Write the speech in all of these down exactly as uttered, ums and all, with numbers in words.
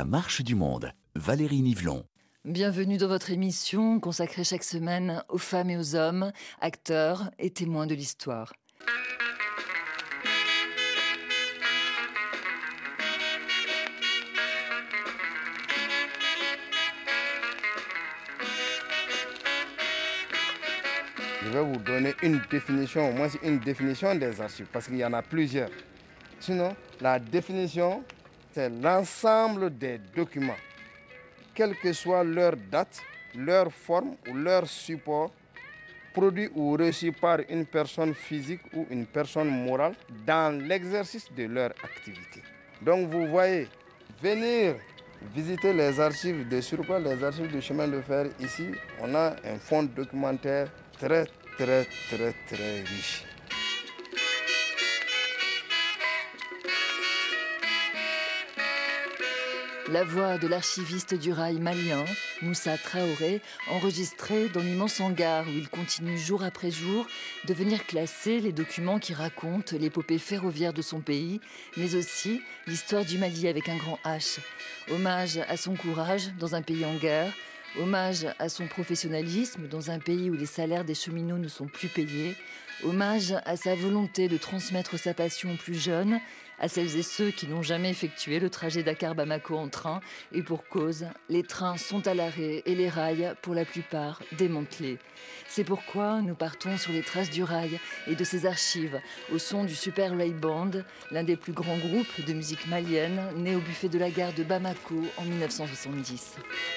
La marche du monde, Valérie Nivelon. Bienvenue dans votre émission consacrée chaque semaine aux femmes et aux hommes, acteurs et témoins de l'histoire. Je vais vous donner une définition, au moins une définition des archives, parce qu'il y en a plusieurs. Sinon, la définition, c'est l'ensemble des documents, quelle que soit leur date, leur forme ou leur support, produit ou reçu par une personne physique ou une personne morale dans l'exercice de leur activité. Donc vous voyez, venir visiter les archives de surcroît, les archives du chemin de fer, ici, on a un fonds documentaire très, très, très, très riche. La voix de l'archiviste du rail malien, Moussa Traoré, enregistrée dans l'immense hangar où il continue jour après jour de venir classer les documents qui racontent l'épopée ferroviaire de son pays, mais aussi l'histoire du Mali avec un grand H. Hommage à son courage dans un pays en guerre, hommage à son professionnalisme dans un pays où les salaires des cheminots ne sont plus payés, hommage à sa volonté de transmettre sa passion aux plus jeunes, à celles et ceux qui n'ont jamais effectué le trajet Dakar-Bamako en train, et pour cause, les trains sont à l'arrêt et les rails, pour la plupart, démantelés. C'est pourquoi nous partons sur les traces du rail et de ses archives, au son du Super Rail Band, l'un des plus grands groupes de musique malienne, né au buffet de la gare de Bamako en mille neuf cent soixante-dix.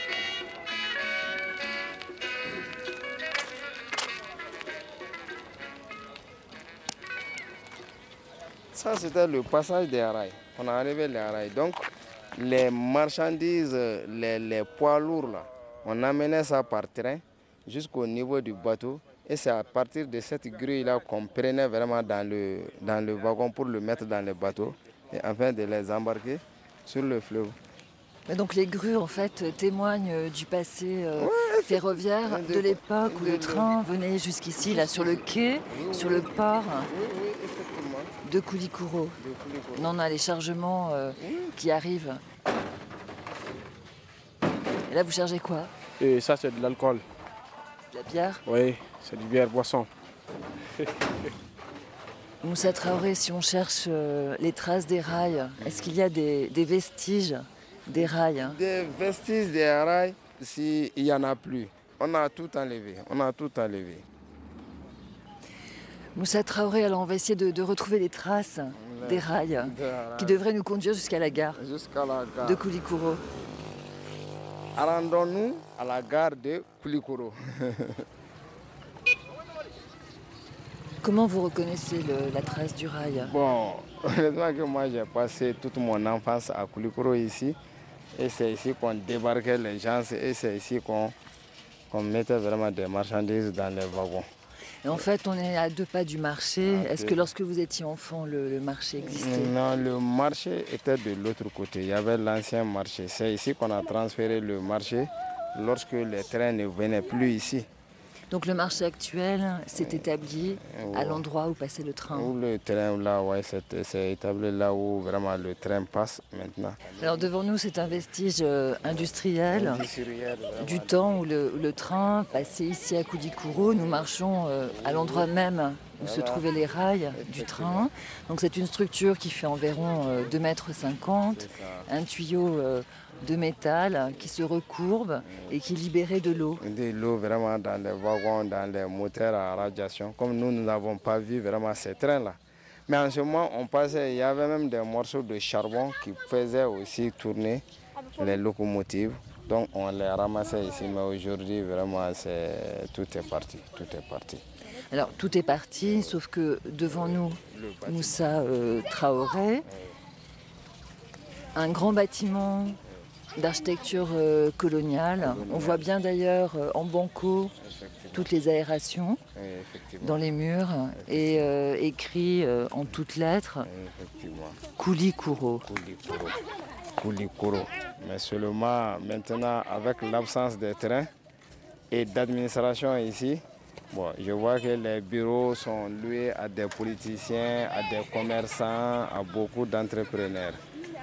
Ça, c'était le passage des rails. On a arrivé les rails. Donc, les marchandises, les, les poids lourds, là, on amenait ça par train jusqu'au niveau du bateau. Et c'est à partir de cette grille-là qu'on prenait vraiment dans le, dans le wagon pour le mettre dans le bateau et afin de les embarquer sur le fleuve. Mais donc les grues, en fait, témoignent du passé euh, ouais, ferroviaire de l'époque où le train venait jusqu'ici, là, sur le quai, oui, sur le port oui, oui, effectivement. de Koulikoro. Non, on a les chargements euh, oui. qui arrivent. Et là, vous chargez quoi? Et ça, c'est de l'alcool. De la bière? Oui, c'est du bière boisson. Moussa Traoré, si on cherche euh, les traces des rails, est-ce qu'il y a des, des vestiges des rails? Hein? Des vestiges des rails, s'il n'y en a plus. On a tout enlevé, on a tout enlevé. Moussa Traoré, alors on va essayer de, de retrouver les traces Les, des rails, rails qui devraient nous conduire jusqu'à la gare, jusqu'à la gare de Koulikoro. Rendons-nous à la gare de Koulikoro. Comment vous reconnaissez le, la trace du rail? Bon, honnêtement que moi j'ai passé toute mon enfance à Koulikoro ici. Et c'est ici qu'on débarquait les gens et c'est ici qu'on qu'on mettait vraiment des marchandises dans les wagons. Et en fait, on est à deux pas du marché. Okay. Est-ce que lorsque vous étiez enfant, le, le marché existait? Non, le marché était de l'autre côté. Il y avait l'ancien marché. C'est ici qu'on a transféré le marché lorsque les trains ne venaient plus ici. Donc le marché actuel s'est établi à l'endroit où passait le train. Où le train, là, ouais, c'est établi là où vraiment le train passe maintenant. Alors devant nous, c'est un vestige industriel, industriel du temps où le, où le train passait ici à Koulikoro. Nous marchons euh, à l'endroit même où voilà. se trouvaient les rails du train. Donc c'est une structure qui fait environ euh, deux mètres cinquante, un tuyau euh, de métal qui se recourbe et qui libérait de l'eau. De l'eau vraiment dans les wagons, dans les moteurs à radiation. Comme nous, nous n'avons pas vu vraiment ces trains-là. Mais en ce moment, on passait, il y avait même des morceaux de charbon qui faisaient aussi tourner les locomotives. Donc on les ramassait ici, mais aujourd'hui, vraiment, c'est... tout est parti, tout est parti. Alors tout est parti, sauf que devant nous, Moussa euh, Traoré, un grand bâtiment d'architecture euh, coloniale. On voit bien d'ailleurs euh, en banco toutes les aérations dans les murs et euh, écrit euh, en toutes lettres Koulikoro. Koulikoro. Koulikoro. Mais seulement maintenant avec l'absence des trains et d'administration ici, bon, je vois que les bureaux sont loués à des politiciens, à des commerçants, à beaucoup d'entrepreneurs.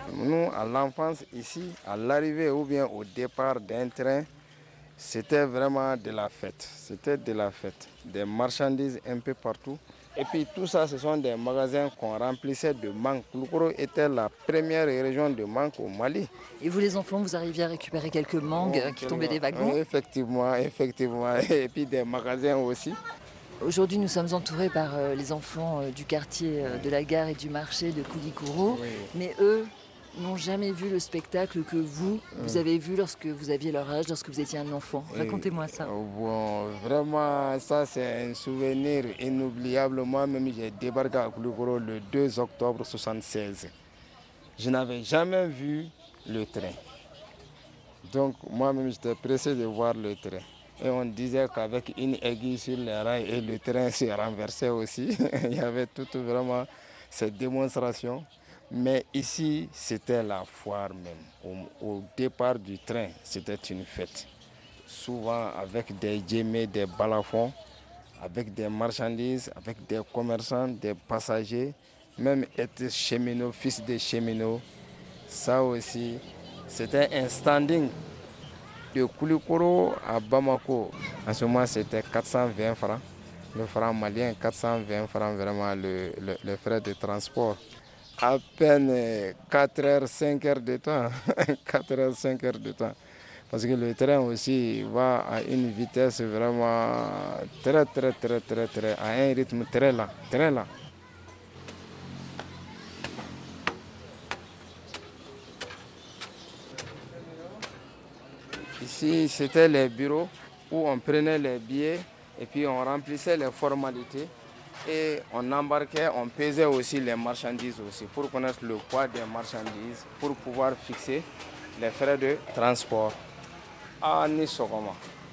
Nous, à l'enfance, ici, à l'arrivée ou bien au départ d'un train, c'était vraiment de la fête. C'était de la fête. Des marchandises un peu partout. Et puis tout ça, ce sont des magasins qu'on remplissait de mangue. Koulikoro était la première région de mangue au Mali. Et vous les enfants, vous arriviez à récupérer quelques mangues Oh, qui tombaient des wagons? Oui, effectivement, effectivement. Et puis des magasins aussi. Aujourd'hui, nous sommes entourés par euh, les enfants euh, du quartier euh, de la gare et du marché de Koulikoro. Oui. Mais eux n'ont jamais vu le spectacle que vous, vous Mm. avez vu lorsque vous aviez leur âge, lorsque vous étiez un enfant. Oui. Racontez-moi ça. Oh, bon, vraiment, ça c'est un souvenir inoubliable. Moi-même, j'ai débarqué à Koulikoro le deux octobre mille neuf cent soixante-seize. Je n'avais jamais vu le train. Donc moi-même, j'étais pressé de voir le train. Et on disait qu'avec une aiguille sur les rails et le train se renversait aussi. Il y avait toutes vraiment cette démonstration. Mais ici, c'était la foire même. Au, au départ du train, c'était une fête. Souvent avec des djemmés, des balafons, avec des marchandises, avec des commerçants, des passagers, même être cheminot, fils de cheminot. Ça aussi, c'était un standing. De Koulikoro à Bamako, en ce moment c'était quatre cent vingt francs. Le franc malien, quatre cent vingt francs, vraiment le, le, le frais de transport. À peine quatre heures, cinq heures de temps. quatre heures, cinq heures de temps. Parce que le train aussi va à une vitesse vraiment très, très, très, très, très, à un rythme très lent, très lent. Ici, c'était les bureaux où on prenait les billets et puis on remplissait les formalités et on embarquait, on pesait aussi les marchandises aussi pour connaître le poids des marchandises, pour pouvoir fixer les frais de transport. Ah, ni sogoma.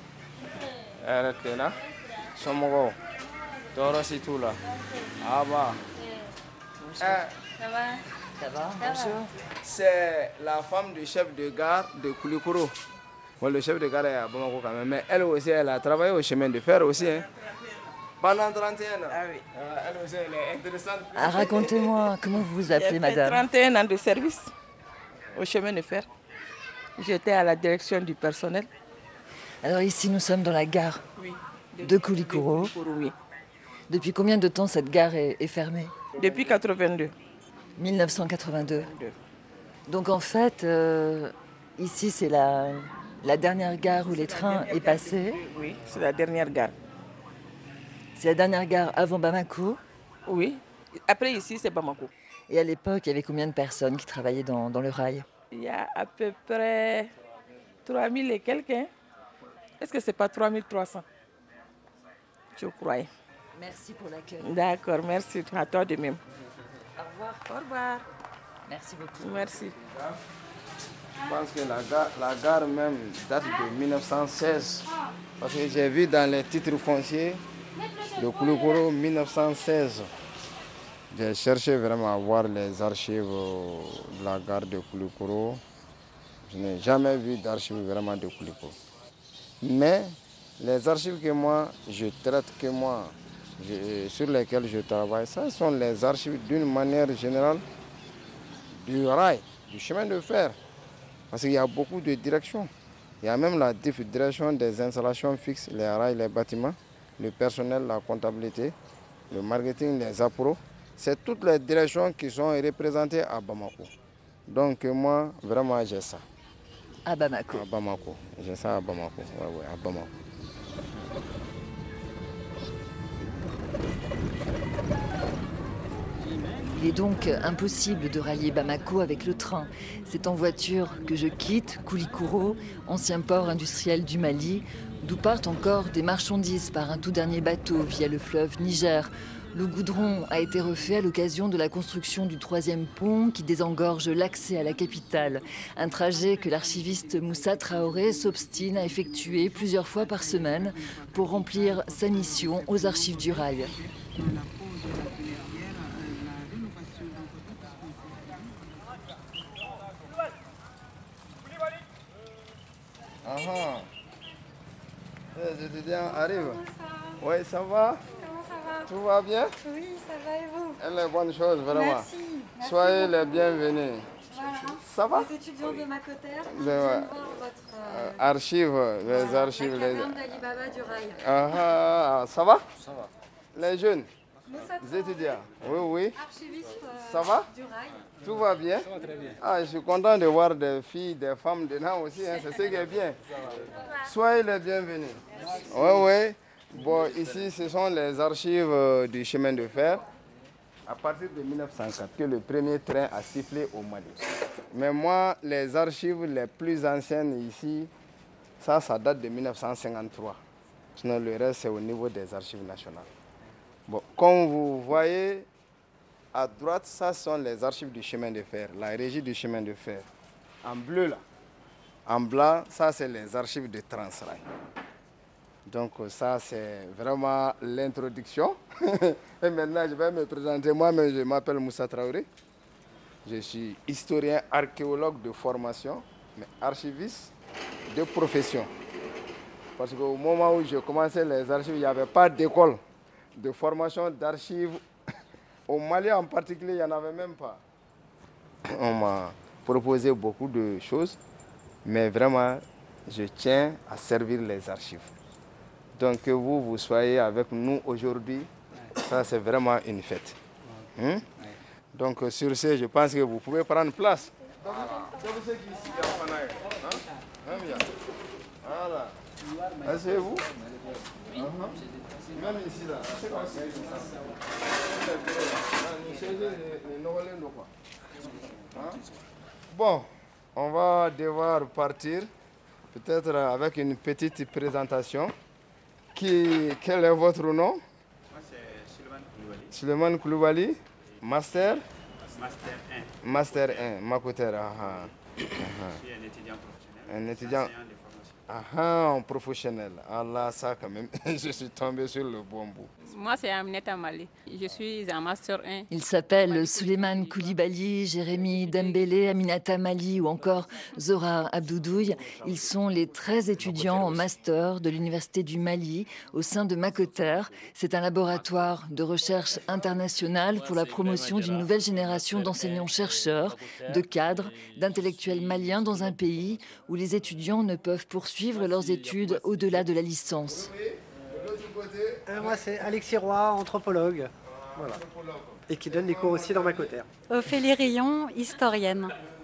Arrêtez-là. Somogo. Toro si tout là. Ah bah. Ça va Ça va, bonjour. C'est la femme du chef de gare de Koulikoro. Bon, le chef de gare est à Bamako quand même, mais elle aussi, elle a travaillé au chemin de fer aussi. Hein. Pendant trente et un ans. Ah oui. Euh, elle aussi, elle est intéressante. Ah, racontez-moi, comment vous vous appelez, J'ai fait madame? trente et un ans de service au chemin de fer. J'étais à la direction du personnel. Alors ici, nous sommes dans la gare Oui. de Koulikoro. Oui. Depuis combien de temps cette gare est, est fermée? Depuis quatre-vingt-deux. mille neuf cent quatre-vingt-deux. Donc en fait, euh, ici, c'est la, la dernière gare où les trains est passé. Oui, c'est la dernière gare. C'est la dernière gare avant Bamako. Oui. Après ici, c'est Bamako. Et à l'époque, il y avait combien de personnes qui travaillaient dans, dans le rail? Il y a à peu près trois mille et quelques. Hein? Est-ce que c'est pas trois mille trois cents? Je crois. Merci pour l'accueil. D'accord, merci. À toi de même. Au revoir. Au revoir. Merci beaucoup. Merci. Je pense que la gare, la gare même date de mille neuf cent seize. Parce que j'ai vu dans les titres fonciers de Koulikoro mille neuf cent seize. J'ai cherché vraiment à voir les archives de la gare de Koulikoro. Je n'ai jamais vu d'archives vraiment de Koulikoro. Mais les archives que moi, je traite, que moi, je, sur lesquelles je travaille, ça sont les archives d'une manière générale du rail, du chemin de fer. Parce qu'il y a beaucoup de directions. Il y a même la direction des installations fixes, les rails, les bâtiments, le personnel, la comptabilité, le marketing, les appros. C'est toutes les directions qui sont représentées à Bamako. Donc moi, vraiment, j'ai ça. À Bamako. À Bamako. J'ai ça à Bamako. Ouais, ouais, à Bamako. Il est donc impossible de rallier Bamako avec le train. C'est en voiture que je quitte Koulikoro, ancien port industriel du Mali, d'où partent encore des marchandises par un tout dernier bateau via le fleuve Niger. Le goudron a été refait à l'occasion de la construction du troisième pont qui désengorge l'accès à la capitale. Un trajet que l'archiviste Moussa Traoré s'obstine à effectuer plusieurs fois par semaine pour remplir sa mission aux archives du rail. Ah ah. Les étudiants arrivent. Oui, ça va? Comment ça va? Tout va bien? Oui, ça va et vous? Elle est bonne chose, vraiment. Merci. Merci Soyez beaucoup. les bienvenus. Voilà. Ça va? Les étudiants de Makoter, je Le- viens ouais. de voir votre Euh, Archives, les voilà, archives. la Les... caverne d'Ali Baba du Rail. Ah, ah, ça va? Ça va. Les jeunes, Moussa les étudiants. Oui, oui. archiviste euh, Ça va? du Rail. Tout va bien? Ça va très bien. Ah, je suis content de voir des filles, des femmes dedans aussi, hein, c'est ce qui est bien. Soyez les bienvenus. Oui, oui. Bon, ici, ce sont les archives euh, du chemin de fer. À partir de mille neuf cent quatre, que le premier train a sifflé au Mali. Mais moi, les archives les plus anciennes ici, ça, ça date de mille neuf cent cinquante-trois. Sinon, le reste, c'est au niveau des archives nationales. Bon, comme vous voyez, à droite, ça sont les archives du chemin de fer, la régie du chemin de fer. En bleu, là. En blanc, ça, c'est les archives de Transrail. Donc, ça, c'est vraiment l'introduction. Et maintenant, je vais me présenter. Moi-même, je m'appelle Moussa Traoré. Je suis historien archéologue de formation, mais archiviste de profession. Parce qu'au moment où j'ai commencé les archives, il n'y avait pas d'école de formation d'archives. Au Mali en particulier, il n'y en avait même pas. On m'a proposé beaucoup de choses, mais vraiment, je tiens à servir les archives. Donc que vous, vous soyez avec nous aujourd'hui, ça c'est vraiment une fête. Hein? Donc sur ce, je pense que vous pouvez prendre place. Voilà. Asseyez-vous. Même ici, là. Bon, on va devoir partir, peut-être avec une petite présentation. Qui, quel est votre nom? Moi, c'est Suleiman Koulibaly. Suleiman Koulibaly, master? Master un. Master un, Makoter. Ah, ah. Je suis un étudiant professionnel. Un étudiant. Enseignant de formation. Ah, ah, un professionnel. Allah, ça quand même, je suis tombé sur le bon bout. Moi, c'est Aminata Mali. Je suis en Master un. Ils s'appellent Souleymane Koulibaly, Jérémy Dembélé, Aminata Mali ou encore Zora Abdoudouille. Ils sont les treize étudiants en master de l'Université du Mali au sein de Makoter. C'est un laboratoire de recherche internationale pour la promotion d'une nouvelle génération d'enseignants-chercheurs, de cadres, d'intellectuels maliens dans un pays où les étudiants ne peuvent poursuivre leurs études au-delà de la licence. Euh, moi, c'est Alexis Roy, anthropologue. Voilà. Et qui donne des cours aussi dans Makoter. Ophélie Rion, historienne.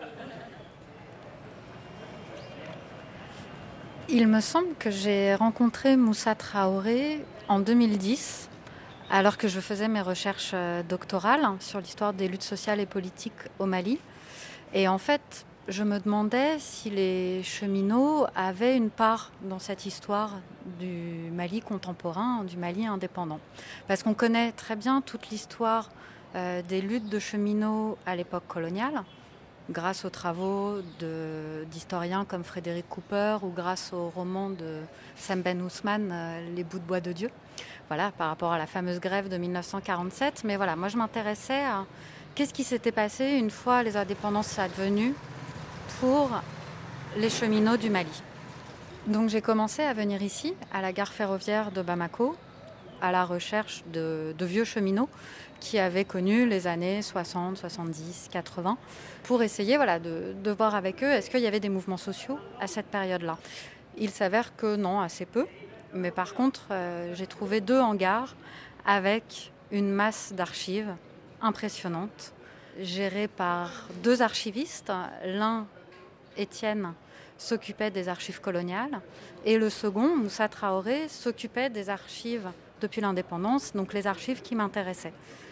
Il me semble que j'ai rencontré Moussa Traoré en deux mille dix, alors que je faisais mes recherches doctorales sur l'histoire des luttes sociales et politiques au Mali. Et en fait, je me demandais si les cheminots avaient une part dans cette histoire du Mali contemporain, du Mali indépendant. Parce qu'on connaît très bien toute l'histoire euh, des luttes de cheminots à l'époque coloniale, grâce aux travaux de, d'historiens comme Frédéric Cooper ou grâce au roman de Sam Ben Ousmane, euh, Les bouts de bois de Dieu, voilà, par rapport à la fameuse grève de mille neuf cent quarante-sept. Mais voilà, moi je m'intéressais à qu'est-ce qui s'était passé une fois les indépendances advenues pour les cheminots du Mali. Donc j'ai commencé à venir ici, à la gare ferroviaire de Bamako, à la recherche de, de vieux cheminots qui avaient connu les années soixante, soixante-dix, quatre-vingts, pour essayer voilà, de, de voir avec eux est-ce qu'il y avait des mouvements sociaux à cette période-là. Il s'avère que non, assez peu, mais par contre euh, j'ai trouvé deux hangars avec une masse d'archives impressionnante, gérée par deux archivistes, l'un Étienne s'occupait des archives coloniales et le second, Moussa Traoré, s'occupait des archives depuis l'indépendance, donc les archives qui m'intéressaient.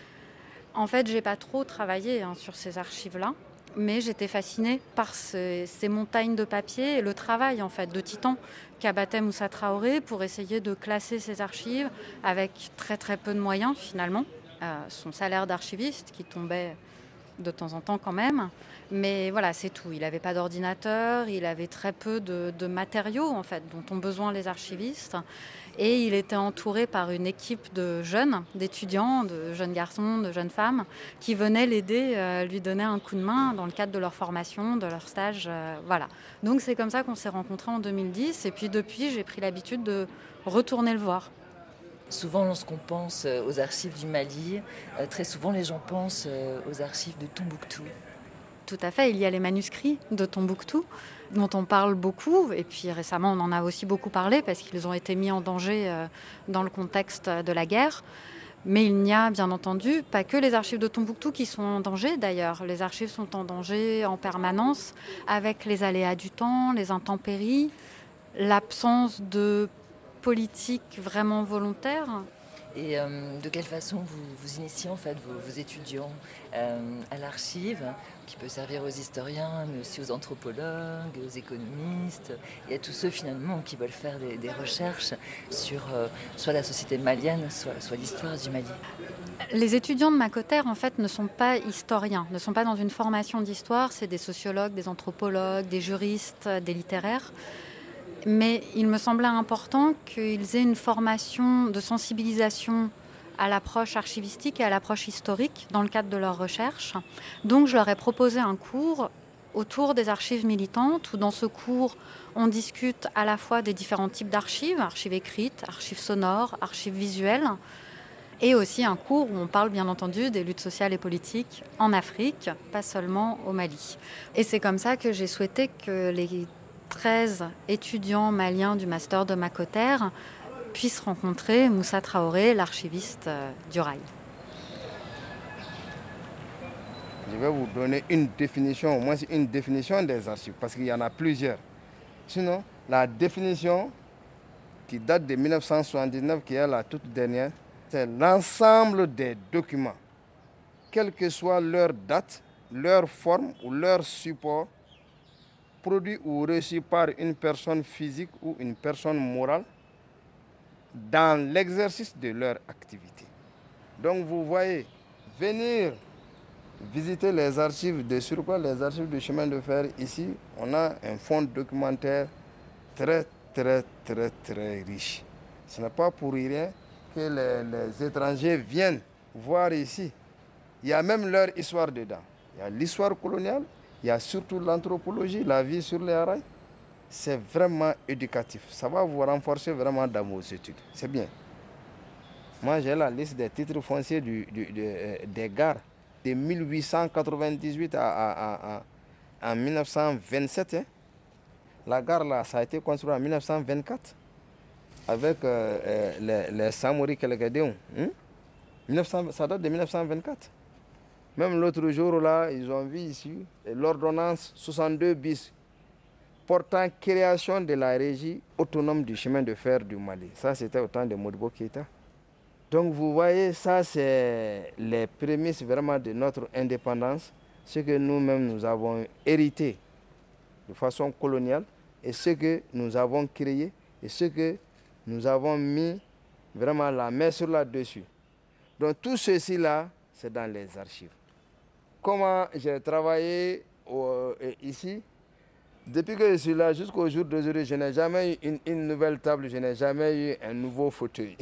En fait, j'ai pas trop travaillé hein, sur ces archives-là, mais j'étais fascinée par ces, ces montagnes de papier et le travail en fait de titan qu'abattait Moussa Traoré pour essayer de classer ces archives avec très très peu de moyens finalement. Euh, son salaire d'archiviste qui tombait de temps en temps quand même, mais voilà, c'est tout. Il n'avait pas d'ordinateur, il avait très peu de, de matériaux en fait dont ont besoin les archivistes, et il était entouré par une équipe de jeunes, d'étudiants, de jeunes garçons, de jeunes femmes qui venaient l'aider, euh, lui donner un coup de main dans le cadre de leur formation, de leur stage, euh, voilà. Donc c'est comme ça qu'on s'est rencontrés en deux mille dix, et puis depuis j'ai pris l'habitude de retourner le voir. Souvent, lorsqu'on pense aux archives du Mali, très souvent les gens pensent aux archives de Tombouctou. Tout à fait, il y a les manuscrits de Tombouctou, dont on parle beaucoup, et puis récemment on en a aussi beaucoup parlé parce qu'ils ont été mis en danger euh, dans le contexte de la guerre. Mais il n'y a bien entendu pas que les archives de Tombouctou qui sont en danger d'ailleurs. Les archives sont en danger en permanence avec les aléas du temps, les intempéries, l'absence de politique vraiment volontaire. Et euh, de quelle façon vous, vous initiez en fait vos, vos étudiants euh, à l'archive, qui peut servir aux historiens, mais aussi aux anthropologues, aux économistes, et à tous ceux finalement qui veulent faire des, des recherches sur euh, soit la société malienne, soit, soit l'histoire du Mali. Les étudiants de Macoter en fait ne sont pas historiens, ne sont pas dans une formation d'histoire, c'est des sociologues, des anthropologues, des juristes, des littéraires. Mais il me semblait important qu'ils aient une formation de sensibilisation à l'approche archivistique et à l'approche historique dans le cadre de leurs recherches. Donc je leur ai proposé un cours autour des archives militantes, où dans ce cours, on discute à la fois des différents types d'archives, archives écrites, archives sonores, archives visuelles, et aussi un cours où on parle bien entendu des luttes sociales et politiques en Afrique, pas seulement au Mali. Et c'est comme ça que j'ai souhaité que les treize étudiants maliens du master de Macoter puissent rencontrer Moussa Traoré, l'archiviste du rail. Je vais vous donner une définition, au moins une définition des archives, parce qu'il y en a plusieurs. Sinon, la définition qui date de mille neuf cent soixante-dix-neuf, qui est la toute dernière, c'est l'ensemble des documents, quelle que soit leur date, leur forme ou leur support, produit ou reçu par une personne physique ou une personne morale dans l'exercice de leur activité. Donc vous voyez, venir visiter les archives de surcroît, les archives du chemin de fer, ici, on a un fonds documentaire très, très, très, très riche. Ce n'est pas pour rien que les, les étrangers viennent voir ici. Il y a même leur histoire dedans. Il y a l'histoire coloniale, il y a surtout l'anthropologie, la vie sur les rails. C'est vraiment éducatif. Ça va vous renforcer vraiment dans vos études. C'est bien. Moi, j'ai la liste des titres fonciers du, du, de, des gares de mille huit cent quatre-vingt-dix-huit à, à, à, à, en mille neuf cent vingt-sept. Hein. La gare, là, ça a été construit en mille neuf cent vingt-quatre avec euh, euh, les, les Samori Kelekadéon. Hein. Ça date de mille neuf cent vingt-quatre. Même l'autre jour, là, ils ont vu ici l'ordonnance soixante-deux bis portant création de la régie autonome du chemin de fer du Mali. Ça, c'était au temps de Modibo Keïta. Donc, vous voyez, ça, c'est les prémices vraiment de notre indépendance, ce que nous-mêmes, nous avons hérité de façon coloniale, et ce que nous avons créé, et ce que nous avons mis vraiment la main sur là-dessus. Donc, tout ceci-là, c'est dans les archives. Comment j'ai travaillé au, ici, depuis que je suis là jusqu'au jour d'aujourd'hui, je n'ai jamais eu une, une nouvelle table, je n'ai jamais eu un nouveau fauteuil.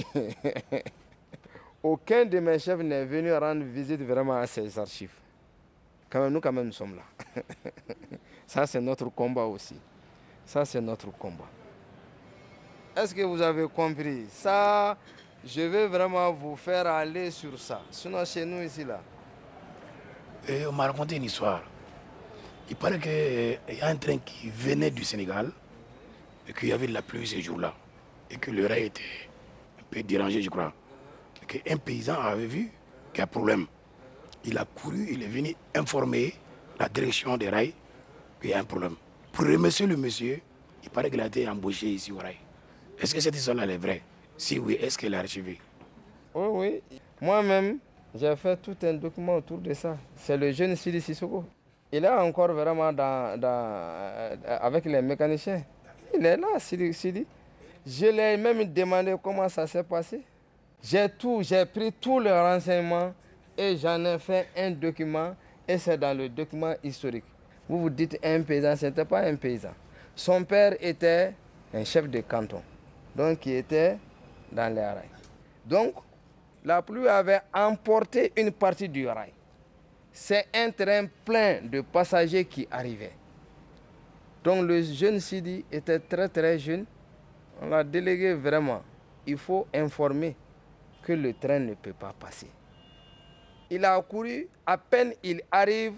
Aucun de mes chefs n'est venu rendre visite vraiment à ces archives. Quand même, nous, quand même, nous sommes là. Ça, c'est notre combat aussi. Ça, c'est notre combat. Est-ce que vous avez compris? Ça, je vais vraiment vous faire aller sur ça. Sinon, chez nous, ici, là. Et on m'a raconté une histoire. Il paraît qu'il y a un train qui venait du Sénégal et qu'il y avait de la pluie ce jour-là. Et que le rail était un peu dérangé, je crois. Et qu'un paysan avait vu qu'il y a un problème. Il a couru, il est venu informer la direction des rails qu'il y a un problème. Pour remercier le monsieur, il paraît qu'il a été embauché ici au rail. Est-ce que cette histoire-là est vraie? Si oui, est-ce qu'elle est archivée? Oui, oui. Moi-même, j'ai fait tout un document autour de ça. C'est le jeune Sidi Sissoko. Il est encore vraiment dans, dans, avec les mécaniciens. Il est là, Sidi. Sidi. Je lui ai même demandé comment ça s'est passé. J'ai tout, j'ai pris tous les renseignements et j'en ai fait un document et c'est dans le document historique. Vous vous dites un paysan, ce n'était pas un paysan. Son père était un chef de canton, donc qui était dans les rails. Donc, la pluie avait emporté une partie du rail. C'est un train plein de passagers qui arrivaient. Donc le jeune Sidi était très très jeune. On l'a délégué vraiment. Il faut informer que le train ne peut pas passer. Il a couru, à peine il arrive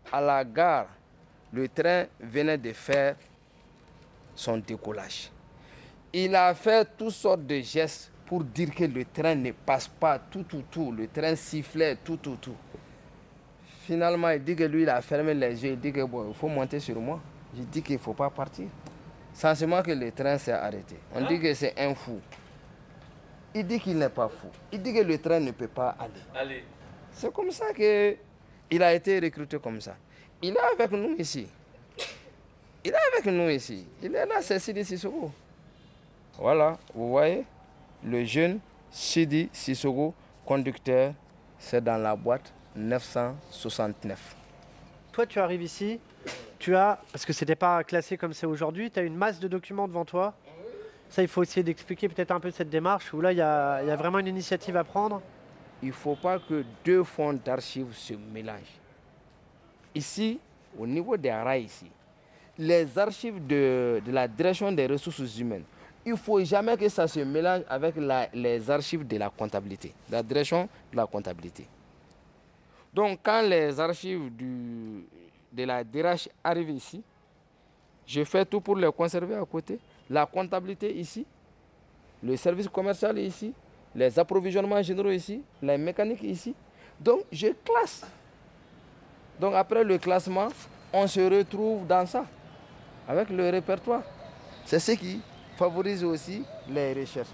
à la gare, le train venait de faire son décollage. Il a fait toutes sortes de gestes pour dire que le train ne passe pas, tout, tout, tout. Le train sifflait, tout, tout, tout. Finalement, il dit que lui, il a fermé les yeux. Il dit que bon, il faut monter sur moi. Je dis qu'il ne faut pas partir. Sensiblement que le train s'est arrêté. On dit que c'est un fou. Il dit qu'il n'est pas fou. Il dit que le train ne peut pas aller. Allez. C'est comme ça qu'il a été recruté comme ça. Il est avec nous ici. Il est avec nous ici. Il est là, c'est Sidi Sissoko. Voilà, vous voyez, le jeune Sidi Sissoko, conducteur, c'est dans la boîte neuf cent soixante-neuf. Toi, tu arrives ici, tu as, parce que c'était pas classé comme c'est aujourd'hui, tu as une masse de documents devant toi. Ça, il faut essayer d'expliquer peut-être un peu cette démarche, où là, il y a, il y a vraiment une initiative à prendre. Il ne faut pas que deux fonds d'archives se mélangent. Ici, au niveau des rails, ici, les archives de, de la direction des ressources humaines, il ne faut jamais que ça se mélange avec la, les archives de la comptabilité, la direction de la comptabilité. Donc, quand les archives du, de la D R H arrivent ici, je fais tout pour les conserver à côté. La comptabilité ici, le service commercial ici, les approvisionnements généraux ici, la mécanique ici. Donc, je classe. Donc, après le classement, on se retrouve dans ça, avec le répertoire. C'est ce qui favorise aussi les recherches.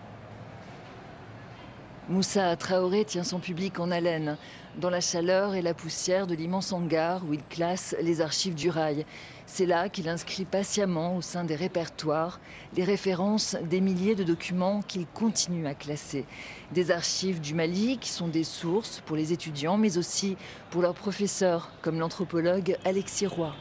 Moussa Traoré tient son public en haleine, dans la chaleur et la poussière de l'immense hangar où il classe les archives du rail. C'est là qu'il inscrit patiemment au sein des répertoires les références des milliers de documents qu'il continue à classer. Des archives du Mali qui sont des sources pour les étudiants, mais aussi pour leurs professeurs, comme l'anthropologue Alexis Roy.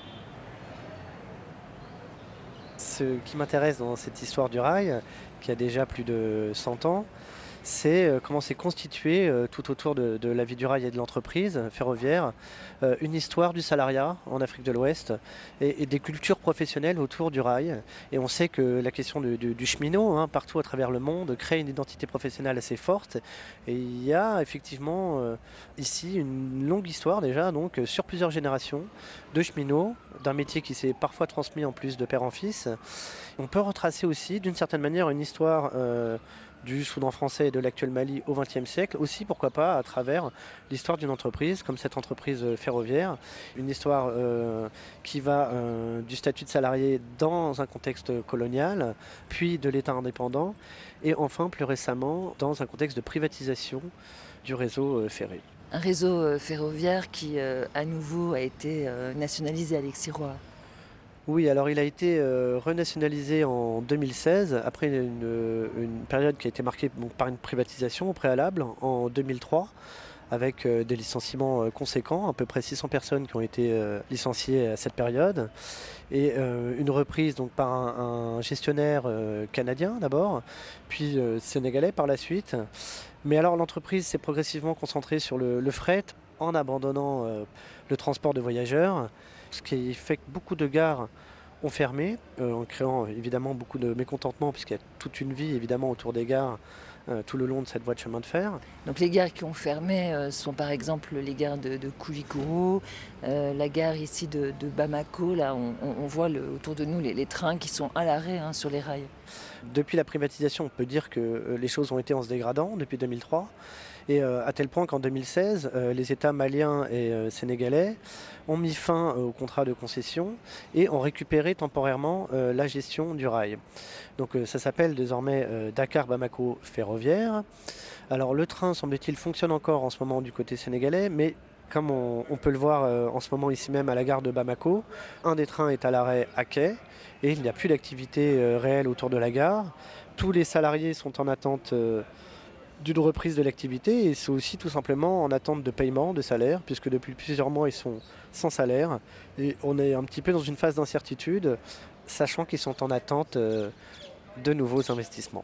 Ce qui m'intéresse dans cette histoire du rail, qui a déjà plus de cent ans, c'est comment s'est constitué euh, tout autour de, de la vie du rail et de l'entreprise ferroviaire, euh, une histoire du salariat en Afrique de l'Ouest et, et des cultures professionnelles autour du rail. Et on sait que la question du, du, du cheminot, hein, partout à travers le monde, crée une identité professionnelle assez forte. Et il y a effectivement euh, ici une longue histoire déjà, donc sur plusieurs générations de cheminots, d'un métier qui s'est parfois transmis en plus de père en fils. On peut retracer aussi d'une certaine manière une histoire euh, du Soudan français et de l'actuel Mali au vingtième siècle, aussi pourquoi pas à travers l'histoire d'une entreprise comme cette entreprise ferroviaire, une histoire euh, qui va euh, du statut de salarié dans un contexte colonial, puis de l'État indépendant, et enfin plus récemment dans un contexte de privatisation du réseau euh, ferré. Un réseau euh, ferroviaire qui euh, à nouveau a été euh, nationalisé, Alexis Roy. Oui, alors il a été euh, renationalisé en deux mille seize, après une, une période qui a été marquée donc, par une privatisation au préalable en deux mille trois, avec euh, des licenciements euh, conséquents, à peu près six cents personnes qui ont été euh, licenciées à cette période, et euh, une reprise donc, par un, un gestionnaire euh, canadien d'abord, puis euh, sénégalais par la suite. Mais alors l'entreprise s'est progressivement concentrée sur le, le fret, en abandonnant euh, le transport de voyageurs, ce qui fait que beaucoup de gares ont fermé, euh, en créant évidemment beaucoup de mécontentement, puisqu'il y a toute une vie évidemment autour des gares, euh, tout le long de cette voie de chemin de fer. Donc les gares qui ont fermé euh, sont par exemple les gares de, de Koulikoro, euh, la gare ici de, de Bamako. Là, on, on voit le, autour de nous les, les trains qui sont à l'arrêt hein, sur les rails. Depuis la privatisation, on peut dire que euh, les choses ont été en se dégradant depuis deux mille trois. Et euh, à tel point qu'en deux mille seize, euh, les États maliens et euh, sénégalais ont mis fin euh, au contrat de concession et ont récupéré temporairement euh, la gestion du rail. Donc euh, ça s'appelle désormais euh, Dakar-Bamako ferroviaire. Alors le train, semble-t-il, fonctionne encore en ce moment du côté sénégalais, mais comme on, on peut le voir euh, en ce moment ici même à la gare de Bamako, un des trains est à l'arrêt à quai et il n'y a plus d'activité euh, réelle autour de la gare. Tous les salariés sont en attente euh, d'une reprise de l'activité et c'est aussi tout simplement en attente de paiement, de salaire, puisque depuis plusieurs mois ils sont sans salaire et on est un petit peu dans une phase d'incertitude, sachant qu'ils sont en attente euh, de nouveaux investissements.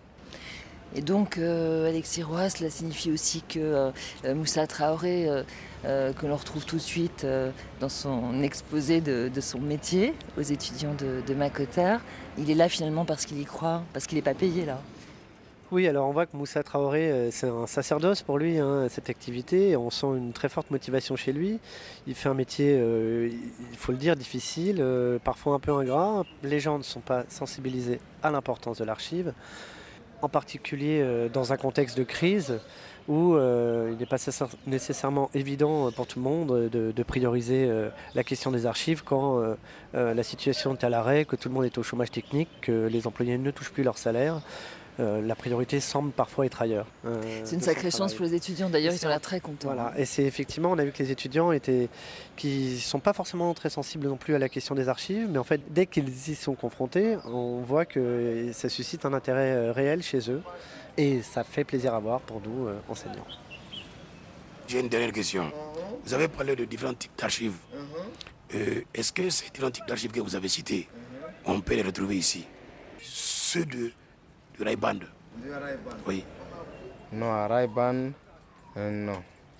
Et donc, euh, Alexis Roy, cela signifie aussi que euh, Moussa Traoré, euh, euh, que l'on retrouve tout de suite euh, dans son exposé de, de son métier aux étudiants de, de Macoter, il est là finalement parce qu'il y croit, parce qu'il n'est pas payé là. Oui, alors on voit que Moussa Traoré, euh, c'est un sacerdoce pour lui, hein, cette activité. On sent une très forte motivation chez lui. Il fait un métier, euh, il faut le dire, difficile, euh, parfois un peu ingrat. Les gens ne sont pas sensibilisés à l'importance de l'archive, en particulier euh, dans un contexte de crise où euh, il n'est pas nécessairement évident pour tout le monde de, de prioriser euh, la question des archives quand euh, euh, la situation est à l'arrêt, que tout le monde est au chômage technique, que les employés ne touchent plus leur salaire. Euh, la priorité semble parfois être ailleurs. Euh, c'est une sacrée chance pour les étudiants, d'ailleurs, ils sont là très contents. Voilà. Et c'est effectivement, on a vu que les étudiants étaient, qui ne sont pas forcément très sensibles non plus à la question des archives, mais en fait, dès qu'ils y sont confrontés, on voit que ça suscite un intérêt réel chez eux, et ça fait plaisir à voir pour nous, euh, enseignants. J'ai une dernière question. Vous avez parlé de différents types d'archives. Euh, Est-ce que ces différents types d'archives que vous avez cités, on peut les retrouver ici? Ceux de Du Ray-Ban. Oui. Non, à Ray-Ban, euh, non.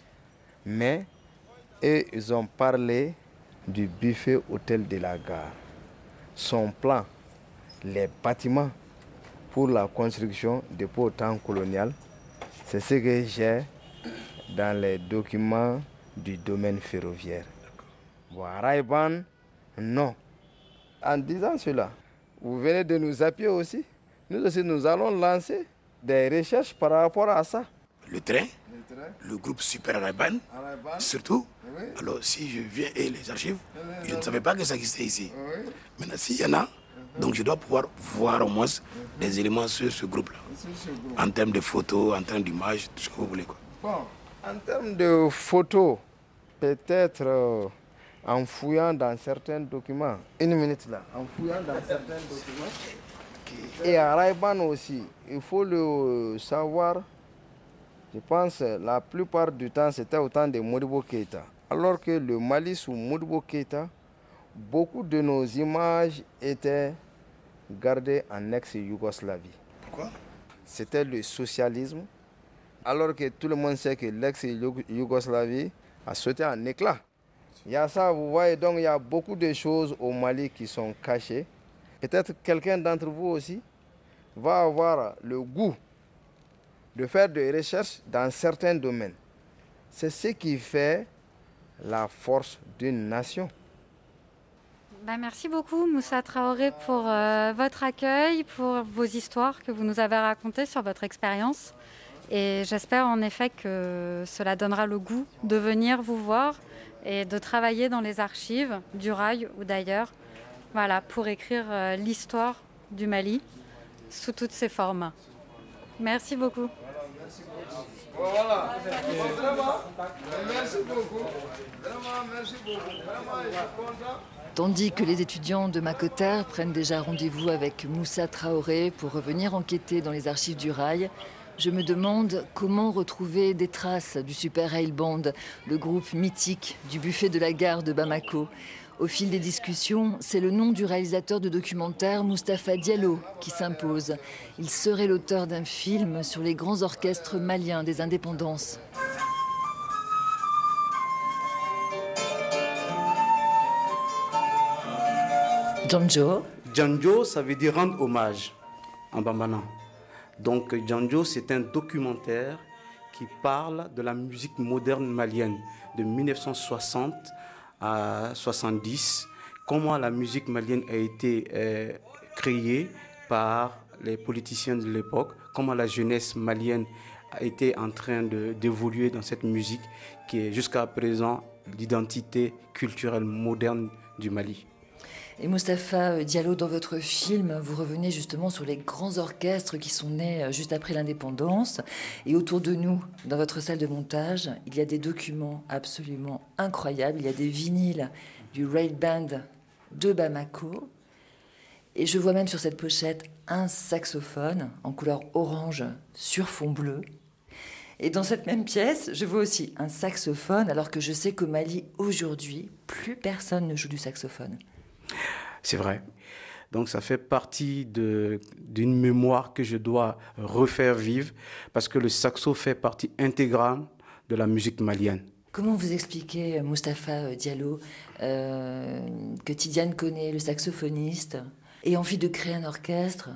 Mais eux, ils ont parlé du buffet hôtel de la gare. Son plan, les bâtiments pour la construction des pots au temps colonial, c'est ce que j'ai dans les documents du domaine ferroviaire. Bon, à Ray-Ban, non. En disant cela, vous venez de nous appuyer aussi. Nous aussi, nous allons lancer des recherches par rapport à ça. Le train, le, train. le groupe Super Ray-Ban, surtout. Oui. Alors, si je viens et les archives, oui, je ne savais pas que ça existait ici. Oui. Maintenant, s'il y en a, uh-huh. donc je dois pouvoir voir au moins uh-huh. des éléments sur ce groupe-là. Groupe. En termes de photos, en termes d'images, tout ce que vous voulez. Quoi. Bon, en termes de photos, peut-être euh, en fouillant dans certains documents. Une minute là, en fouillant dans certains documents. Et à Ray-Ban aussi, il faut le savoir, je pense la plupart du temps c'était au temps de Modibo Keïta. Alors que le Mali sous Modibo Keïta, beaucoup de nos images étaient gardées en ex-Yougoslavie. Pourquoi? C'était le socialisme, alors que tout le monde sait que l'ex-Yougoslavie a sauté en éclats. Il y a ça, vous voyez, donc il y a beaucoup de choses au Mali qui sont cachées. Peut-être quelqu'un d'entre vous aussi va avoir le goût de faire des recherches dans certains domaines. C'est ce qui fait la force d'une nation. Ben, merci beaucoup Moussa Traoré pour euh, votre accueil, pour vos histoires que vous nous avez racontées sur votre expérience. Et j'espère en effet que cela donnera le goût de venir vous voir et de travailler dans les archives du rail ou d'ailleurs. Voilà, pour écrire euh, l'histoire du Mali sous toutes ses formes. Merci beaucoup. Voilà, vraiment, merci beaucoup. Vraiment, merci beaucoup. Vraiment, je suis content. Tandis que les étudiants de Makoter prennent déjà rendez-vous avec Moussa Traoré pour revenir enquêter dans les archives du rail, je me demande comment retrouver des traces du Super Rail Band, le groupe mythique du buffet de la gare de Bamako. Au fil des discussions, c'est le nom du réalisateur de documentaire Mustapha Diallo qui s'impose. Il serait l'auteur d'un film sur les grands orchestres maliens des indépendances. Djanjo. Djanjo, ça veut dire rendre hommage en bambana. Donc Djanjo, c'est un documentaire qui parle de la musique moderne malienne de mille neuf cent soixante à soixante-dix, comment la musique malienne a été euh, créée par les politiciens de l'époque, comment la jeunesse malienne a été en train de, d'évoluer dans cette musique qui est jusqu'à présent l'identité culturelle moderne du Mali. Et Mustapha Diallo, dans votre film, vous revenez justement sur les grands orchestres qui sont nés juste après l'indépendance. Et autour de nous, dans votre salle de montage, il y a des documents absolument incroyables. Il y a des vinyles du Rail Band de Bamako. Et je vois même sur cette pochette un saxophone en couleur orange sur fond bleu. Et dans cette même pièce, je vois aussi un saxophone, alors que je sais qu'au Mali, aujourd'hui, plus personne ne joue du saxophone. C'est vrai. Donc ça fait partie de, d'une mémoire que je dois refaire vivre parce que le saxo fait partie intégrale de la musique malienne. Comment vous expliquez, Mustapha Diallo, euh, que Tidiane connaît, le saxophoniste, ait envie de créer un orchestre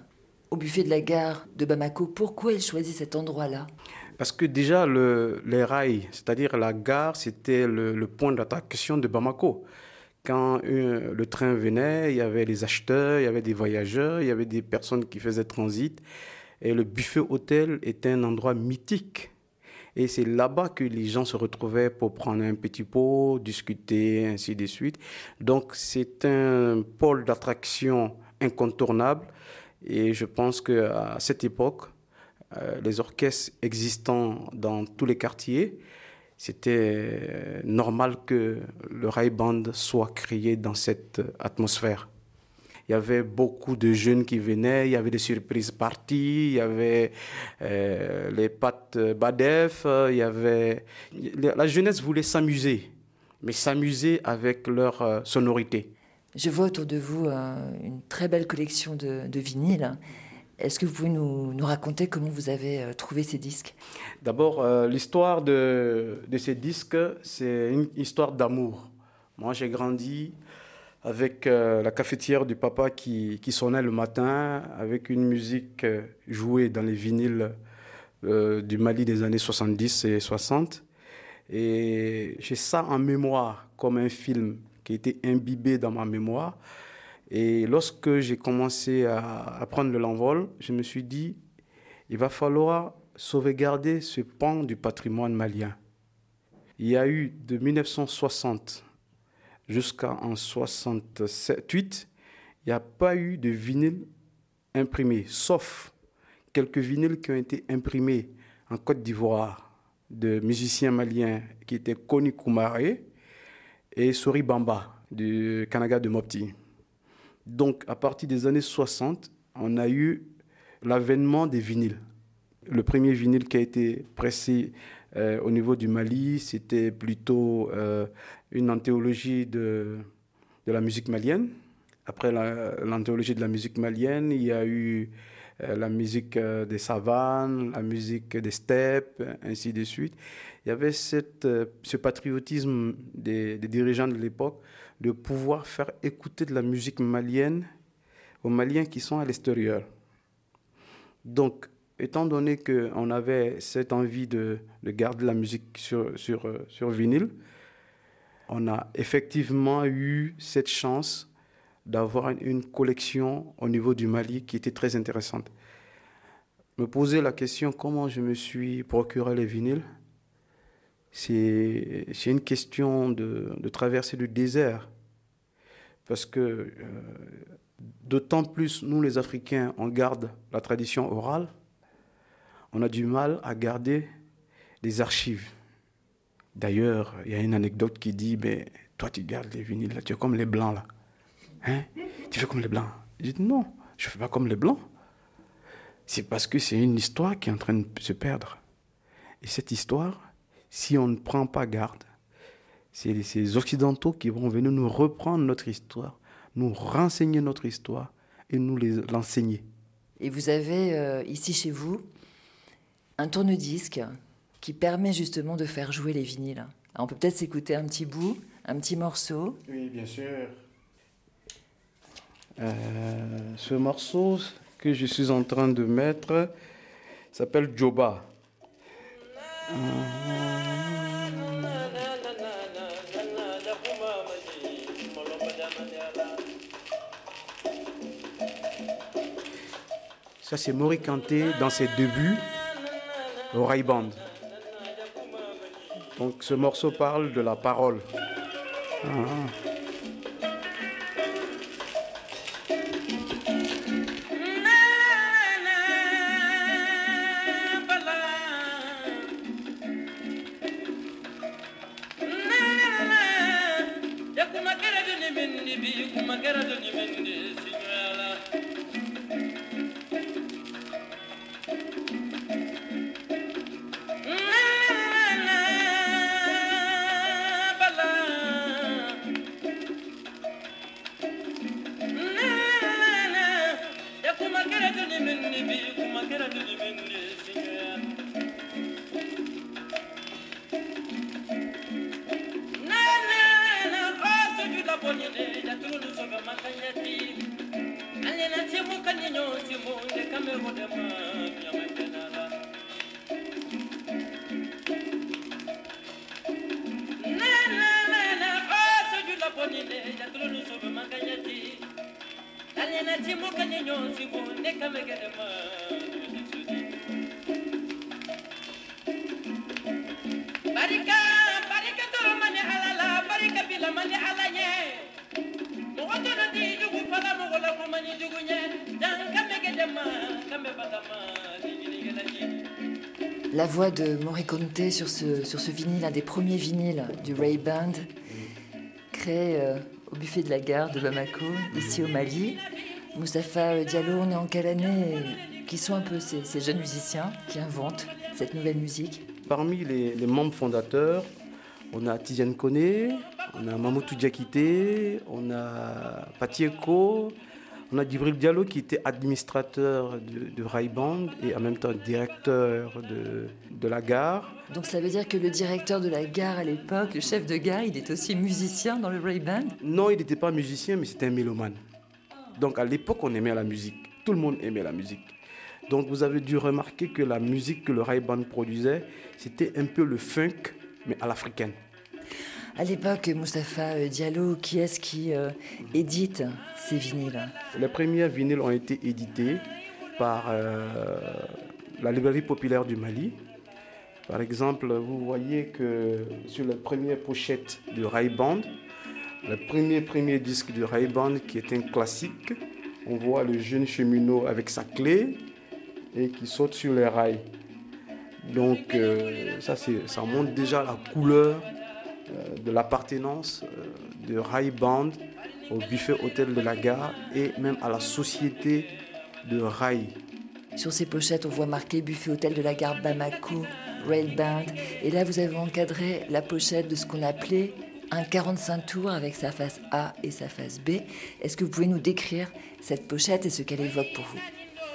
au buffet de la gare de Bamako. Pourquoi il choisit cet endroit-là? Parce que déjà, le, les rails, c'est-à-dire la gare, c'était le, le point d'attraction de Bamako. Quand euh, le train venait, il y avait les acheteurs, il y avait des voyageurs, il y avait des personnes qui faisaient transit. Et le buffet hôtel était un endroit mythique. Et c'est là-bas que les gens se retrouvaient pour prendre un petit pot, discuter, ainsi de suite. Donc c'est un pôle d'attraction incontournable. Et je pense qu'à cette époque, euh, les orchestres existants dans tous les quartiers, c'était normal que le Raï Band soit créé dans cette atmosphère. Il y avait beaucoup de jeunes qui venaient, il y avait des surprises parties, il y avait euh, les pattes Badef, il y avait... La jeunesse voulait s'amuser, mais s'amuser avec leur euh, sonorité. Je vois autour de vous euh, une très belle collection de, de vinyles. Est-ce que vous pouvez nous, nous raconter comment vous avez euh, trouvé ces disques? D'abord, euh, l'histoire de, de ces disques, c'est une histoire d'amour. Moi, j'ai grandi avec euh, la cafetière du papa qui, qui sonnait le matin, avec une musique euh, jouée dans les vinyles euh, du Mali des années soixante-dix et soixante. Et j'ai ça en mémoire, comme un film qui a été imbibé dans ma mémoire. Et lorsque j'ai commencé à, à prendre de l'envol, je me suis dit, il va falloir sauvegarder ce pan du patrimoine malien. Il y a eu de mille neuf cent soixante jusqu'en soixante-huit, il n'y a pas eu de vinyle imprimé, sauf quelques vinyles qui ont été imprimés en Côte d'Ivoire de musiciens maliens qui étaient Koni Koumaré et Sori Bamba du Kanaga de Mopti. Donc, à partir des années soixante, on a eu l'avènement des vinyles. Le premier vinyle qui a été pressé euh, au niveau du Mali, c'était plutôt euh, une anthologie de, de la musique malienne. Après l'anthologie de la musique malienne, il y a eu euh, la musique euh, des savanes, la musique des steppes, ainsi de suite. Il y avait cette, euh, ce patriotisme des, des dirigeants de l'époque de pouvoir faire écouter de la musique malienne aux Maliens qui sont à l'extérieur. Donc, étant donné qu'on avait cette envie de, de garder la musique sur, sur, sur vinyle, on a effectivement eu cette chance d'avoir une collection au niveau du Mali qui était très intéressante. Me poser la question comment je me suis procuré les vinyles, c'est, c'est une question de, de traverser le désert. Parce que euh, d'autant plus, nous les Africains, on garde la tradition orale, on a du mal à garder des archives. D'ailleurs, il y a une anecdote qui dit, ben, toi tu gardes les vinyles, là, tu es comme les Blancs, là. Hein? Tu fais comme les Blancs. Je dis, non, je ne fais pas comme les Blancs. C'est parce que c'est une histoire qui est en train de se perdre. Et cette histoire, si on ne prend pas garde, c'est ces Occidentaux qui vont venir nous reprendre notre histoire, nous renseigner notre histoire et nous les, l'enseigner. Et vous avez euh, ici chez vous un tourne-disque qui permet justement de faire jouer les vinyles. Alors on peut peut-être s'écouter un petit bout, un petit morceau. Oui, bien sûr. Euh, ce morceau que je suis en train de mettre s'appelle Djoba. Euh... Ça, c'est Mori Kanté dans ses débuts au Raï Band. Donc, ce morceau parle de la parole. Ah. Matanya La voix de Morricone sur ce, sur ce vinyle, un des premiers vinyles du Ray Band, créé euh, au buffet de la gare de Bamako, ici au Mali. Moustapha Diallo, on est en quelle année? Qui sont un peu ces, ces jeunes musiciens qui inventent cette nouvelle musique? Parmi les, les membres fondateurs, on a Tidiane Koné, on a Mamoudou Diakité, on a Patieko, on a Djibril Diallo qui était administrateur de, de Ray Band et en même temps directeur de, de la gare. Donc ça veut dire que le directeur de la gare à l'époque, le chef de gare, il est aussi musicien dans le Ray Band? Non, il n'était pas musicien, mais c'était un mélomane. Donc à l'époque, on aimait la musique. Tout le monde aimait la musique. Donc vous avez dû remarquer que la musique que le Ray Band produisait, c'était un peu le funk, mais à l'africaine. À l'époque, Moustapha Diallo, qui est-ce qui euh, édite ces vinyles? Les premiers vinyles ont été édités par euh, la librairie populaire du Mali. Par exemple, vous voyez que sur la première pochette du Ray Band, le premier, premier disque du Ray Band qui est un classique, on voit le jeune cheminot avec sa clé et qui saute sur les rails. Donc euh, ça, c'est, ça montre déjà la couleur euh, de l'appartenance euh, de Ray Band au buffet hôtel de la gare et même à la société de Ray. Sur ces pochettes, on voit marqué buffet hôtel de la gare Bamako, Ray Band. Et là, vous avez encadré la pochette de ce qu'on appelait un quarante-cinq tours avec sa face A et sa face B. Est-ce que vous pouvez nous décrire cette pochette et ce qu'elle évoque pour vous?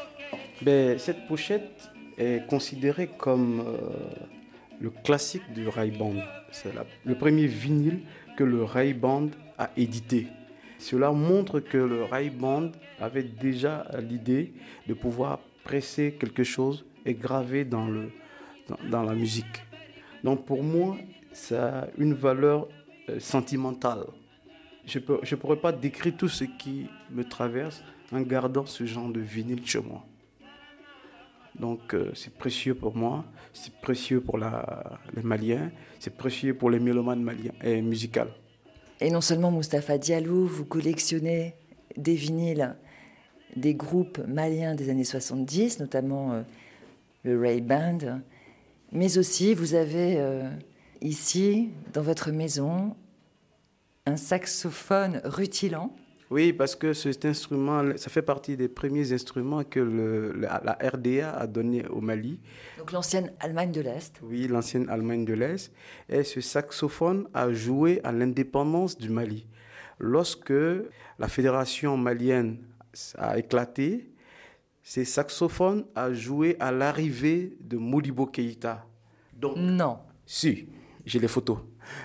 Ben, cette pochette est considérée comme euh, le classique du Ray Band. C'est la, le premier vinyle que le Ray Band a édité. Cela montre que le Ray Band avait déjà l'idée de pouvoir presser quelque chose et graver dans, le, dans, dans la musique. Donc pour moi, ça a une valeur euh, sentimentale. Je ne je pourrais pas décrire tout ce qui me traverse en gardant ce genre de vinyle chez moi. Donc euh, c'est précieux pour moi, c'est précieux pour la, les Maliens, c'est précieux pour les mélomanes maliens et musicales. Et non seulement Moustapha Diallo, vous collectionnez des vinyles des groupes maliens des années soixante-dix, notamment euh, le Ray Band, mais aussi vous avez euh, ici, dans votre maison, un saxophone rutilant. Oui, parce que cet instrument, ça fait partie des premiers instruments que le, la, la R D A a donné au Mali. Donc l'ancienne Allemagne de l'Est. Oui, l'ancienne Allemagne de l'Est. Et ce saxophone a joué à l'indépendance du Mali. Lorsque la fédération malienne a éclaté, ce saxophone a joué à l'arrivée de Modibo Keïta. Donc, non. Si, j'ai les photos.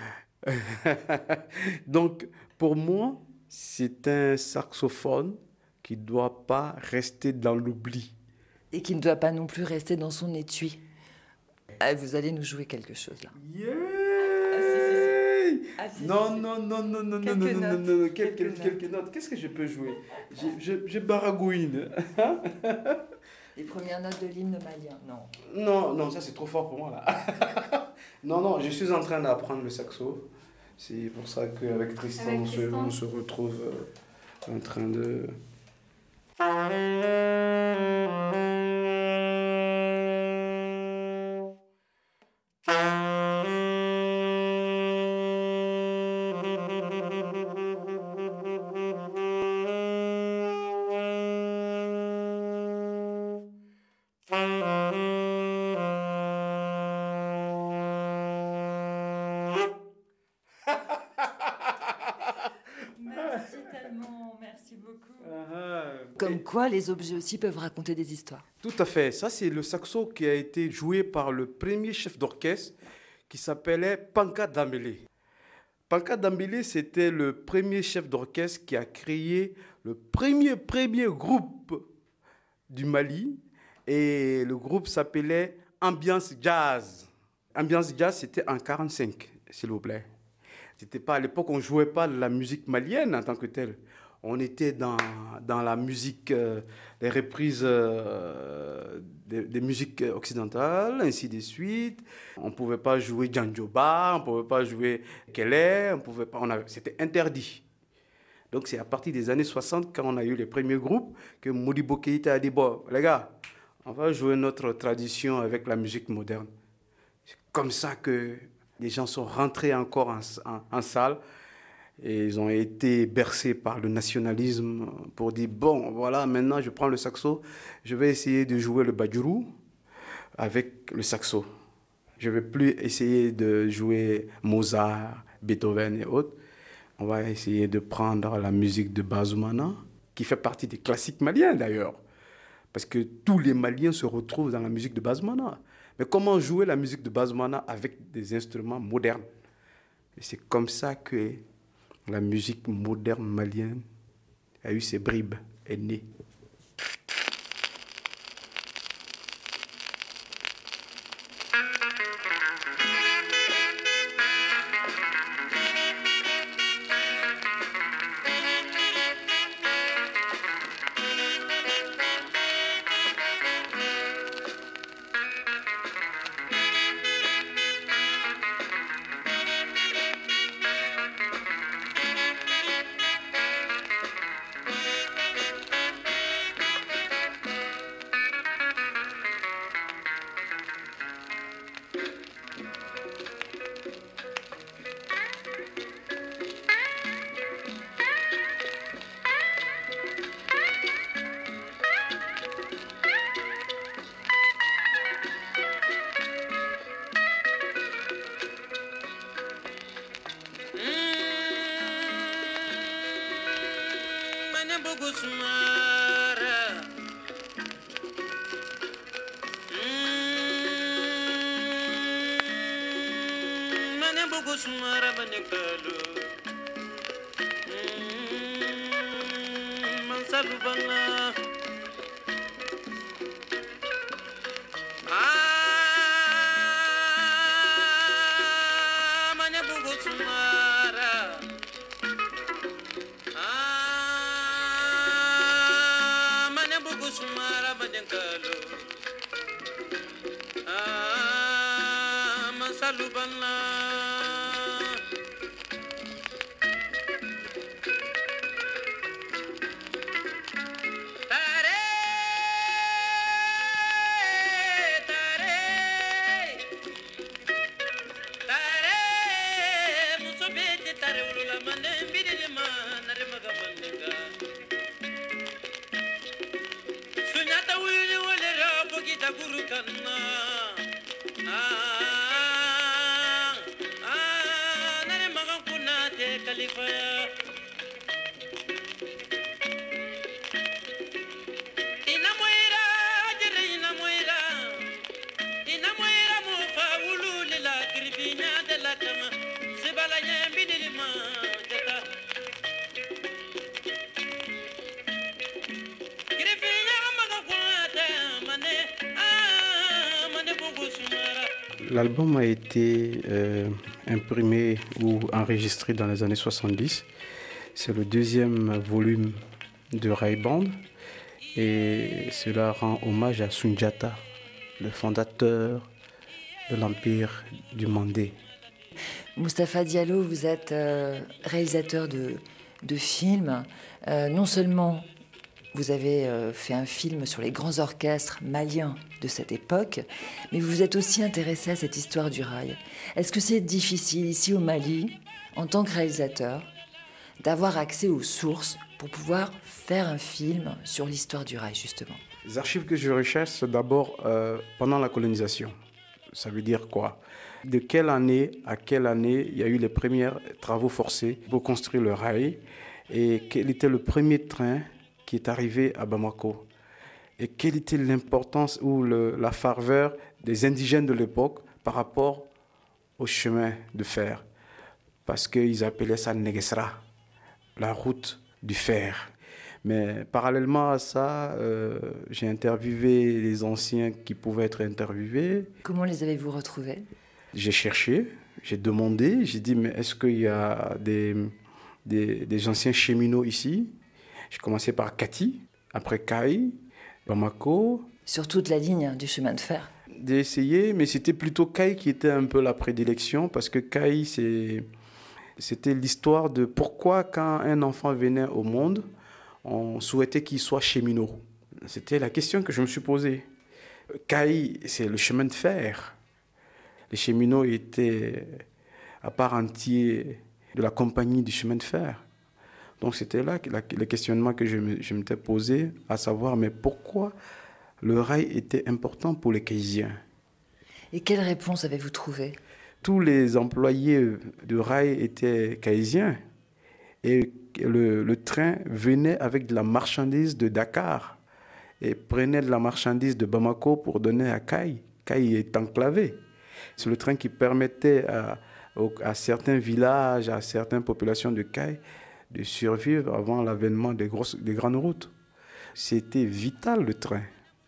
Donc, pour moi, c'est un saxophone qui ne doit pas rester dans l'oubli. Et qui ne doit pas non plus rester dans son étui. Ah, vous allez nous jouer quelque chose là. Yeah ah, si, si, si. Ah, si, non, si, si. non, non, non, non, quelques non, non, notes. non, non, quelques, quelques, quelques, notes. quelques notes. Qu'est-ce que je peux jouer? Je, je, je baragouine. Les premières notes de l'hymne malien, non. Non, non, ça c'est trop fort pour moi là. non, non, je suis en train d'apprendre le saxo. C'est pour ça qu'avec Tristan, Avec on, se, Tristan. on se retrouve euh, en train de... Merci tellement, merci beaucoup. Comme quoi, les objets aussi peuvent raconter des histoires. Tout à fait. Ça, c'est le saxo qui a été joué par le premier chef d'orchestre qui s'appelait Panka Dambélé. Panka Dambélé, c'était le premier chef d'orchestre qui a créé le premier, premier groupe du Mali. Et le groupe s'appelait Ambiance Jazz. Ambiance Jazz, c'était en quarante-cinq, s'il vous plaît. C'était pas, à l'époque, on ne jouait pas de la musique malienne en tant que telle. On était dans, dans la musique, euh, les reprises euh, des, des musiques occidentales, ainsi de suite. On ne pouvait pas jouer Djanjoba, on ne pouvait pas jouer Kelé, on pouvait pas, on avait, c'était interdit. Donc c'est à partir des années soixante, quand on a eu les premiers groupes, que Modibo Keïta a dit, bon, les gars, on va jouer notre tradition avec la musique moderne. C'est comme ça que les gens sont rentrés encore en, en, en salle. Et ils ont été bercés par le nationalisme pour dire, bon, voilà, maintenant je prends le saxo, je vais essayer de jouer le badjourou avec le saxo. Je ne vais plus essayer de jouer Mozart, Beethoven et autres. On va essayer de prendre la musique de Bazoumana, qui fait partie des classiques maliens d'ailleurs. Parce que tous les Maliens se retrouvent dans la musique de Bazoumana. Mais comment jouer la musique de Bazoumana avec des instruments modernes? Et c'est comme ça que la musique moderne malienne a eu ses bribes, est née. L'album a été euh, imprimé ou enregistré dans les années soixante-dix. C'est le deuxième volume de Rai Band et cela rend hommage à Soundiata, le fondateur de l'Empire du Mandé. Moustapha Diallo, vous êtes euh, réalisateur de, de films. Euh, non seulement vous avez euh, fait un film sur les grands orchestres maliens de cette époque, mais vous vous êtes aussi intéressé à cette histoire du rail. Est-ce que c'est difficile ici au Mali, en tant que réalisateur, d'avoir accès aux sources pour pouvoir faire un film sur l'histoire du rail, justement? Les archives que je recherche, c'est d'abord euh, pendant la colonisation. Ça veut dire quoi? De quelle année à quelle année il y a eu les premiers travaux forcés pour construire le rail et quel était le premier train qui est arrivé à Bamako et quelle était l'importance ou le, la ferveur des indigènes de l'époque par rapport au chemin de fer, parce qu'ils appelaient ça Negesra, la route du fer. Mais parallèlement à ça, euh, j'ai interviewé les anciens qui pouvaient être interviewés. Comment les avez-vous retrouvés? J'ai cherché, j'ai demandé, j'ai dit mais est-ce qu'il y a des, des, des anciens cheminots ici? J'ai commencé par Kati, après Kai, Bamako. Sur toute la ligne du chemin de fer. J'ai essayé, mais c'était plutôt Kai qui était un peu la prédilection, parce que Kai, c'est, c'était l'histoire de pourquoi quand un enfant venait au monde, on souhaitait qu'il soit cheminot. C'était la question que je me suis posée. Kai, c'est le chemin de fer. Les cheminots étaient à part entière de la compagnie du chemin de fer. Donc c'était là la, le questionnement que je, me, je m'étais posé, à savoir, mais pourquoi le rail était important pour les Kaysiens? Et quelle réponse avez-vous trouvé? Tous les employés de rail étaient Kaysiens. Et le, le train venait avec de la marchandise de Dakar et prenait de la marchandise de Bamako pour donner à Kai. Kai est enclavé. C'est le train qui permettait à, à certains villages, à certaines populations de Kai de survivre avant l'avènement des, grosses, des grandes routes. C'était vital, le train.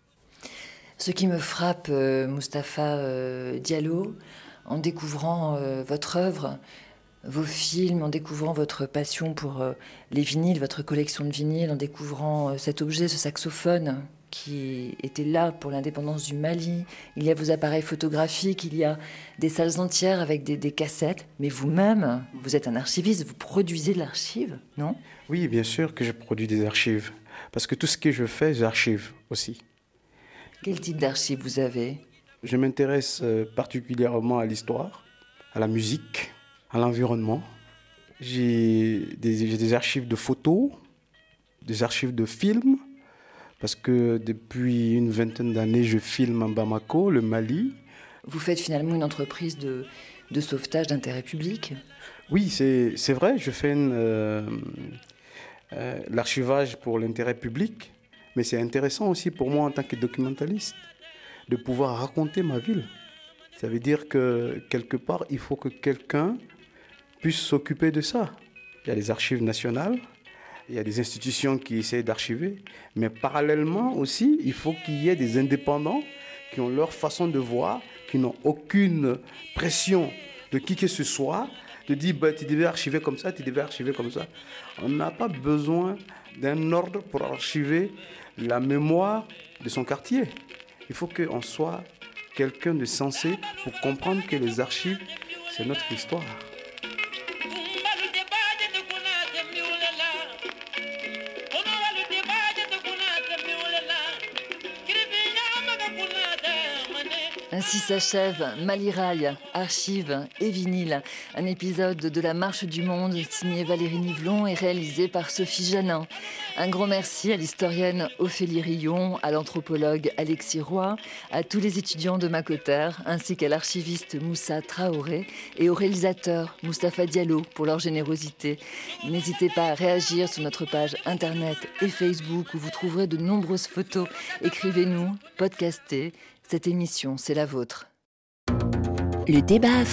Ce qui me frappe, euh, Mustapha euh, Diallo, en découvrant euh, votre œuvre, vos films, en découvrant votre passion pour euh, les vinyles, votre collection de vinyles, en découvrant euh, cet objet, ce saxophone qui était là pour l'indépendance du Mali. Il y a vos appareils photographiques, il y a des salles entières avec des, des cassettes. Mais vous-même, vous êtes un archiviste, vous produisez de l'archive, non? Oui, bien sûr que je produis des archives. Parce que tout ce que je fais, j'archive aussi. Quel type d'archives vous avez? Je m'intéresse particulièrement à l'histoire, à la musique, à l'environnement. J'ai des, j'ai des archives de photos, des archives de films, parce que depuis une vingtaine d'années, je filme en Bamako, le Mali. Vous faites finalement une entreprise de, de sauvetage d'intérêt public? Oui, c'est, c'est vrai, je fais une, euh, euh, l'archivage pour l'intérêt public, mais c'est intéressant aussi pour moi en tant que documentaliste de pouvoir raconter ma ville. Ça veut dire que quelque part, il faut que quelqu'un puisse s'occuper de ça. Il y a les archives nationales, il y a des institutions qui essaient d'archiver, mais parallèlement aussi, il faut qu'il y ait des indépendants qui ont leur façon de voir, qui n'ont aucune pression de qui que ce soit, de dire bah, tu devais archiver comme ça, tu devais archiver comme ça. On n'a pas besoin d'un ordre pour archiver la mémoire de son quartier. Il faut qu'on soit quelqu'un de sensé pour comprendre que les archives, c'est notre histoire. Ainsi s'achève Mali Rail, archives et vinyle, un épisode de La Marche du Monde signé Valérie Nivelon et réalisé par Sophie Janin. Un grand merci à l'historienne Ophélie Rillon, à l'anthropologue Alexis Roy, à tous les étudiants de Macoter, ainsi qu'à l'archiviste Moussa Traoré et au réalisateur Mustapha Diallo pour leur générosité. N'hésitez pas à réagir sur notre page internet et Facebook où vous trouverez de nombreuses photos. Écrivez-nous, podcastez. Cette émission, c'est la vôtre. Le débat